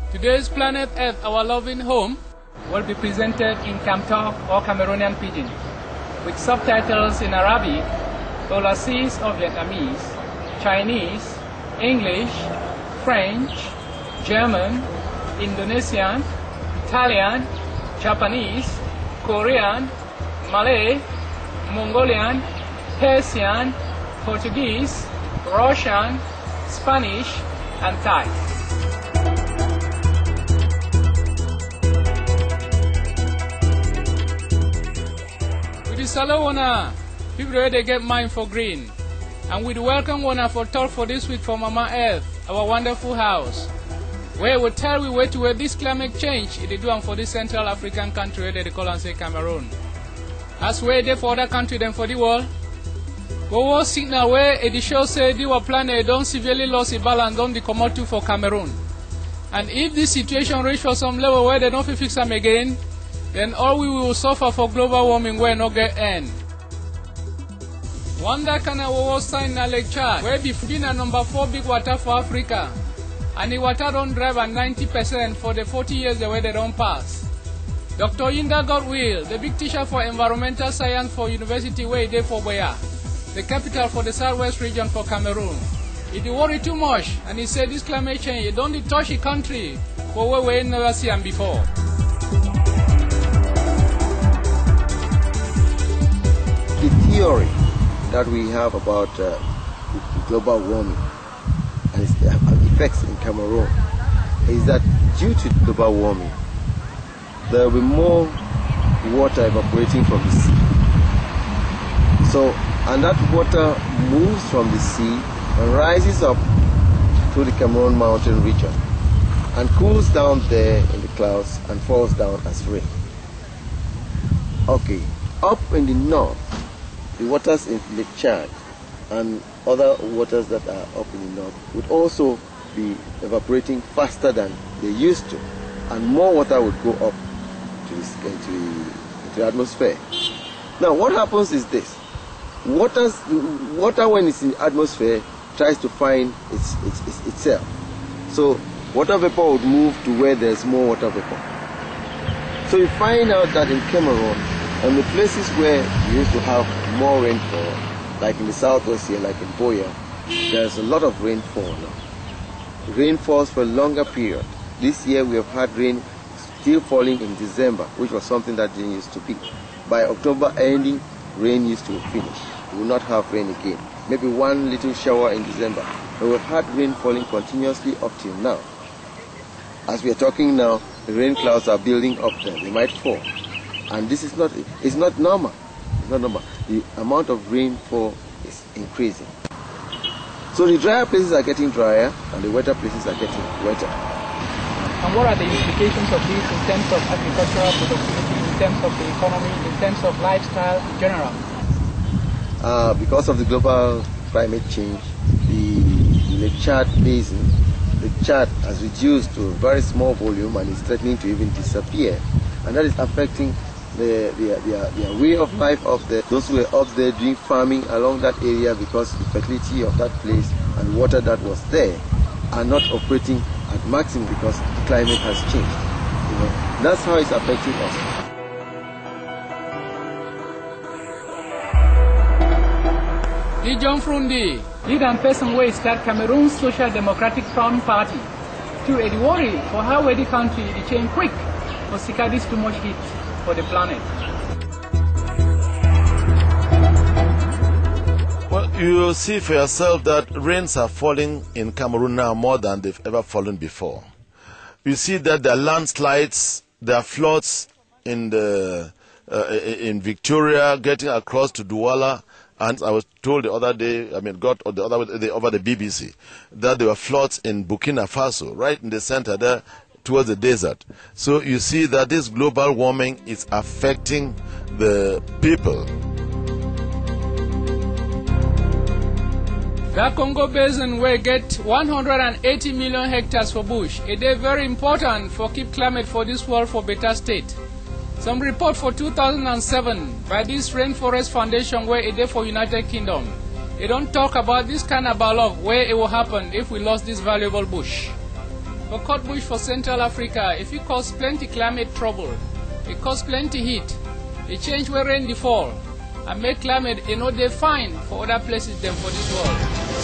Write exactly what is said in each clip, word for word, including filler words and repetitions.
Today's Planet Earth, our loving home, will be presented in Kamtok or Cameroonian Pidgin, with subtitles in Arabic, Olasis or Vietnamese, Chinese, English, French, German, Indonesian, Italian, Japanese, Korean, Malay, Mongolian, Persian, Portuguese, Russian, Spanish, and Thai. With the Salo Wana, people already get mine for green. And with welcome Wana for talk for this week from Mama Earth, our wonderful house, where we tell we where to where this climate change it is doing for this Central African country where they call and say Cameroon. As where they for other country than for the world. We will signal where it shows say the planet don't severely lost the balance on the commodity for Cameroon. And if this situation reach for some level where they don't fix them again, then all we will suffer for global warming will not get end. Wanda Kana will sign a Lake Chad, where be been a number four big water for Africa. And the water don't drive at ninety percent for the forty years the way they don't pass. Doctor Yinda Godwill, the big teacher for environmental science for University where they for Boya, the capital for the southwest region for Cameroon. He did worry too much, and he said this climate change, it don't touch the country for where we never seen them before. The theory that we have about uh, global warming and its effects in Cameroon is that due to global warming, there will be more water evaporating from the sea. So, and that water moves from the sea and rises up to the Cameroon mountain region and cools down there in the clouds and falls down as rain. Okay, up in the north, the waters in Lake Chad and other waters that are up in the north would also be evaporating faster than they used to, and more water would go up to, this, uh, to, the, to the atmosphere. Now, what happens is this. Water's, water, when it's in the atmosphere, tries to find its, its, its, itself. So water vapor would move to where there's more water vapor. So you find out that in Cameroon, and the places where we used to have more rainfall, like in the southwest here, like in Boya, there's a lot of rainfall now. Rain falls for a longer period. This year we have had rain still falling in December, which was something that didn't used to be. By October ending, rain used to finish. We will not have rain again. Maybe one little shower in December. But we've had rain falling continuously up till now. As we are talking now, the rain clouds are building up there. They might fall. And this is not, it's not normal. It's not normal. The amount of rainfall is increasing. So the drier places are getting drier and the wetter places are getting wetter. And what are the implications of this in terms of agricultural productivity, in terms of the economy, in terms of lifestyle in general? Uh, because of the global climate change, the Lake Chad basin, the Chad has reduced to a very small volume and is threatening to even disappear. And that is affecting the, their, their, their way of life up there. Those who were up there doing farming along that area, because the fertility of that place and water that was there are not operating at maximum because the climate has changed. You know, that's how it's affecting us. The John Frundi, lead and person way start Cameroon's Social Democratic Front Party to a worry for how the country is change quick for Sikadis too much heat for the planet. Well, you see for yourself that rains are falling in Cameroon now more than they've ever fallen before. You see that there are landslides, there are floods in the uh, in Victoria, getting across to Douala. And I was told the other day, I mean, got the other day over the B B C, that there were floods in Burkina Faso, right in the center there, towards the desert. So you see that this global warming is affecting the people. The Congo Basin will get one hundred eighty million hectares for bush. It is very important for keep climate for this world for better state. Some report for two thousand seven by this Rainforest Foundation where it is for United Kingdom. They don't talk about this kind of dialogue where it will happen if we lost this valuable bush. For cut bush for Central Africa, if it cause plenty climate trouble, it cause plenty heat, it change where rain dey fall, and make climate you know they fine for other places than for this world.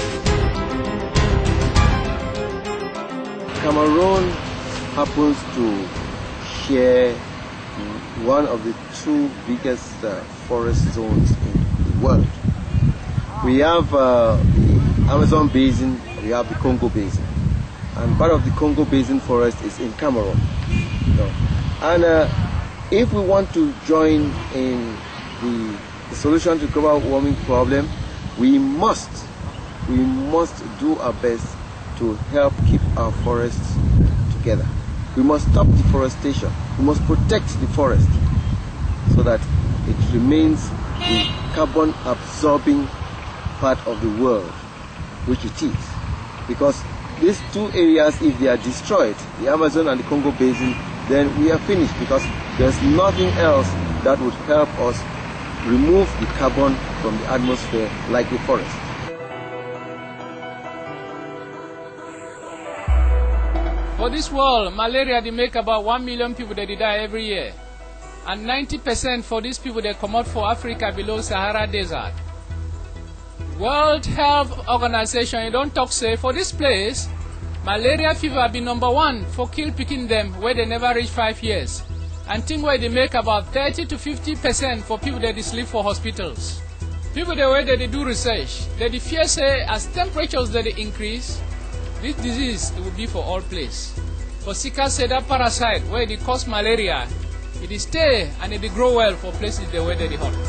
Cameroon happens to share one of the two biggest uh, forest zones in the world. We have uh, the Amazon Basin, we have the Congo Basin, and part of the Congo Basin forest is in Cameroon. So, and uh, if we want to join in the, the solution to global warming problem, we must, we must do our best to help keep our forests together. We must stop deforestation. We must protect the forest so that it remains the carbon absorbing part of the world, which it is. Because these two areas, if they are destroyed, the Amazon and the Congo Basin, then we are finished, because there's nothing else that would help us remove the carbon from the atmosphere like the forest. For this world, malaria they make about one million people that they die every year. And ninety percent for these people that come out for Africa below Sahara Desert. World Health Organization, you don't talk say, for this place, malaria fever be number one for kill picking them where they never reach five years. And think where they make about thirty to fifty percent for people that they sleep for hospitals. People the way that they do research, that they fear say as temperatures that they increase, this disease it will be for all places. For Zika say that parasite where they cause malaria, it is stay and it grow well for places the way that they hot.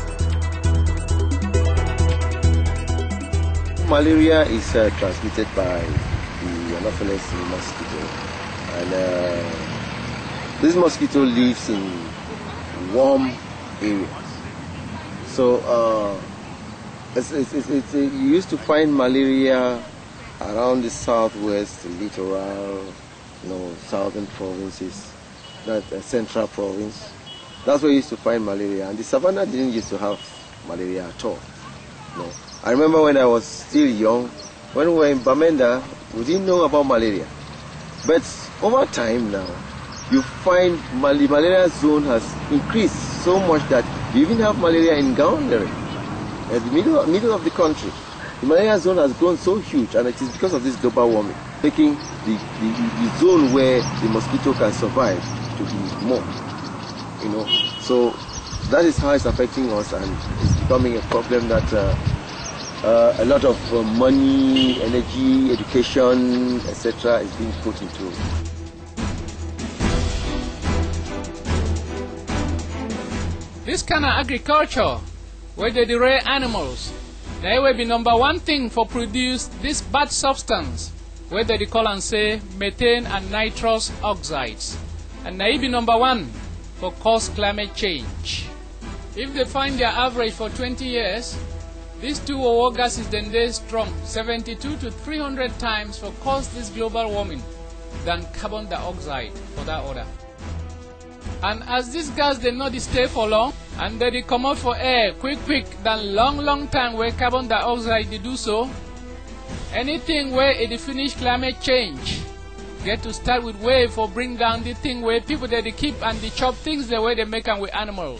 Malaria is uh, transmitted by the Anopheles mosquito, and uh, this mosquito lives in warm areas. So uh, it's, it's, it's, it's, you used to find malaria around the southwest, the littoral, you know, southern provinces, that uh, central province. That's where you used to find malaria, and the savannah didn't used to have malaria at all. No. I remember when I was still young, when we were in Bamenda, we didn't know about malaria. But over time now, you find mal the malaria zone has increased so much that you even have malaria in Gaoundéré, at the middle, middle of the country. The malaria zone has grown so huge, and it is because of this global warming, making the, the, the zone where the mosquito can survive to be more. You know, so that is how it's affecting us, and it's becoming a problem that uh, uh, a lot of uh, money, energy, education, et cetera is being put into. This kind of agriculture, where they rear animals, they will be number one thing for produce this bad substance, where they call and say methane and nitrous oxides, and they be number one for cause climate change. If they find their average for twenty years, these two war gases then they strong seventy-two to three hundred times for cause this global warming than carbon dioxide for that order. And as this gas they not stay for long, and they come out for air quick quick than long long time where carbon dioxide they do so, anything where it finish climate change get to start with way for bring down the thing where people that they keep and they chop things the way they make them with animals.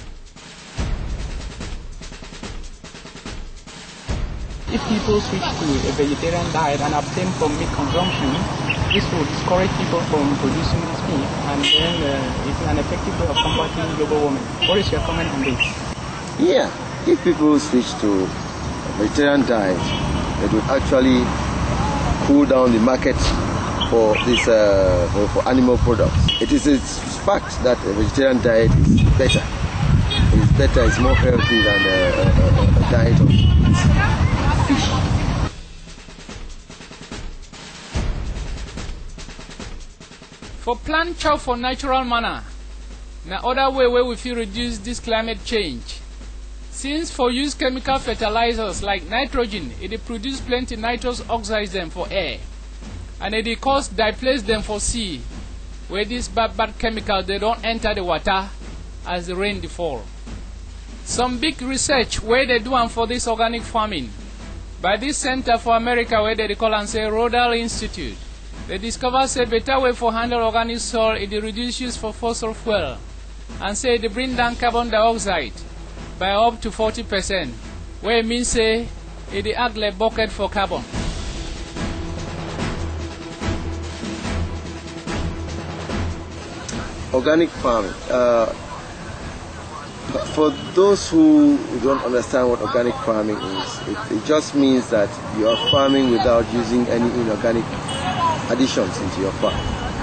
If people switch to a vegetarian diet and abstain from meat consumption, this will discourage people from producing this meat, and then uh, it's an effective way of combating global warming. What is your comment on this? Yeah, if people switch to a vegetarian diet, it would actually cool down the market for this uh, for, for animal products. It is a fact that a vegetarian diet is better. It is better, it's more healthy than a, a, a diet of fish. For plant chow for natural manner, now other way where we feel reduce this climate change. Since for use chemical fertilizers like nitrogen, it produce plenty nitrous oxides them for air, and it cause displace them for sea, where these bad bad chemicals they don't enter the water as the rain fall. Some big research where they do and for this organic farming by this Center for America where they call and say Rodale Institute. They discover say better way for handle organic soil is the reduce use for fossil fuel, and say they bring down carbon dioxide by up to forty percent, where it means say it the act like bucket for carbon. Organic farming. Uh, for those who don't understand what organic farming is, it, it just means that you are farming without using any inorganic additions into your farm.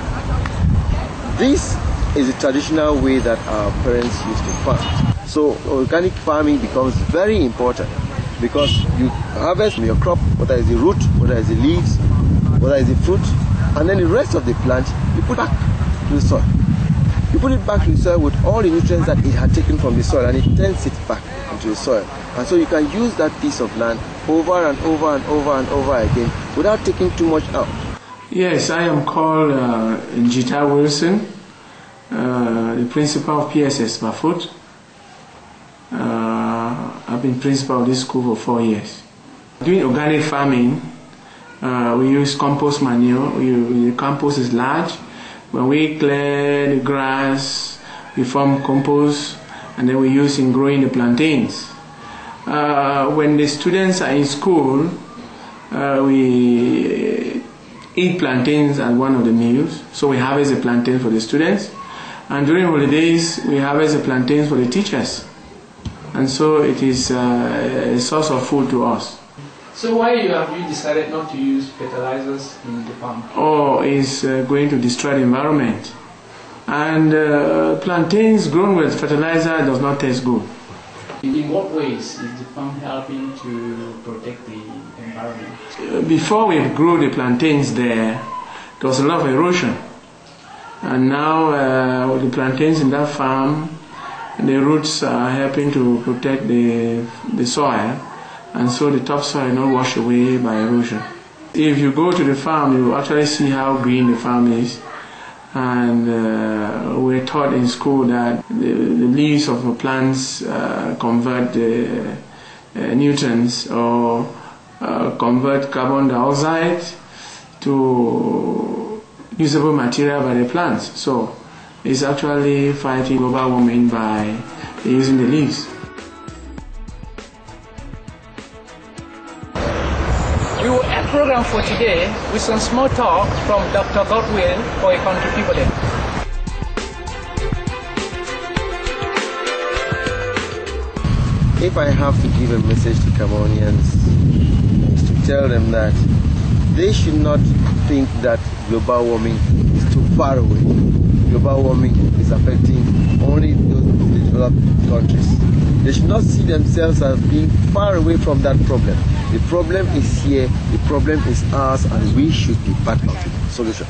This is the traditional way that our parents used to farm. So organic farming becomes very important because you harvest your crop, whether it's the root, whether it's the leaves, whether it's the fruit, and then the rest of the plant you put back to the soil. You put it back to the soil with all the nutrients that it had taken from the soil, and it turns it back into the soil. And so you can use that piece of land over and over and over and over again without taking too much out. Yes, I am called uh, Njita Wilson, uh, the principal of P S S Bafut. Uh, I've been principal of this school for four years. Doing organic farming, uh, we use compost manure. We, the compost is large. When we clear the grass, we form compost, and then we use in growing the plantains. Uh, when the students are in school, uh, we eat plantains at one of the meals. So we harvest the plantains for the students, and during holidays we harvest the plantains for the teachers. And so it is uh, a source of food to us. So why have you decided not to use fertilizers in the farm? Oh, it's uh, going to destroy the environment. And uh, plantains grown with fertilizer does not taste good. In what ways is the farm helping to protect the environment? Uh, before we grew the plantains there, there was a lot of erosion. And now uh, the plantains in that farm, the roots are helping to protect the, the soil. And so the topsoil is not washed away by erosion. If you go to the farm, you actually see how green the farm is. And uh, we're taught in school that the, the leaves of the plants uh, convert the uh, nutrients or uh, convert carbon dioxide to usable material by the plants. So it's actually fighting global warming by using the leaves. We will end program for today with some small talk from Doctor Godwill for a country people there. If I have to give a message to Cameroonians, is to tell them that they should not think that global warming is too far away. Global warming is affecting only those developed countries. They should not see themselves as being far away from that problem. The problem is here, the problem is ours, and we should be part of the solution.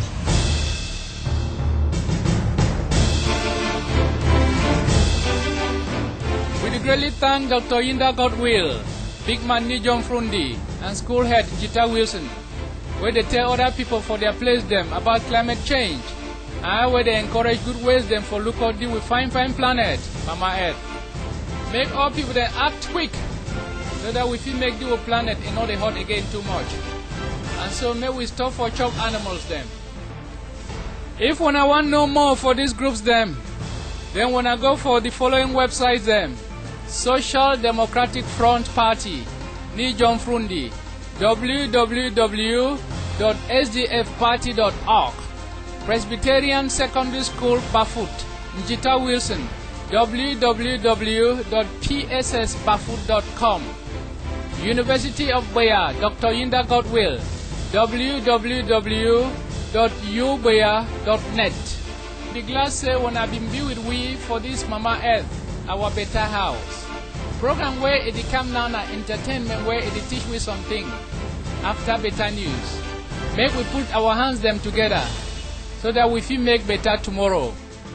We greatly thank Doctor Yinda Godwill, Big Man Nijom Frundi, and school head Njita Wilson, where they tell other people for their place them about climate change, and where they encourage good ways them for look out deal with fine fine planet, Mama Earth. Make all people then act quick, so that we feel make the planet and not the hot again too much. And so may we stop for chop animals them. If when I want know more for these groups them, then when I go for the following websites them: Social Democratic Front Party, Nijom Frundi, w w w dot s d f party dot org, Presbyterian Secondary School Bafut, Njita Wilson, w w w dot p s s bafut dot com, University of Buea, Doctor Yinda Godwill, w w w dot u buea dot net. The glass say when I've been be with we for this Mama Earth, our better house. Program where it come now na entertainment where it teach we something after better news. Make we put our hands them together so that we feel make better tomorrow.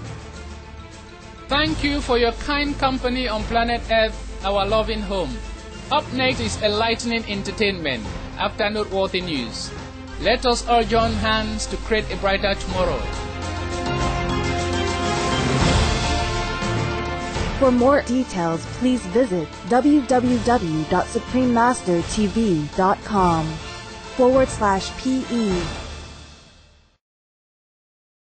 Thank you for your kind company on planet Earth, our loving home. Up next is enlightening entertainment after noteworthy news. Let us all join hands to create a brighter tomorrow. For more details, please visit w w w dot supreme master t v dot com forward slash P E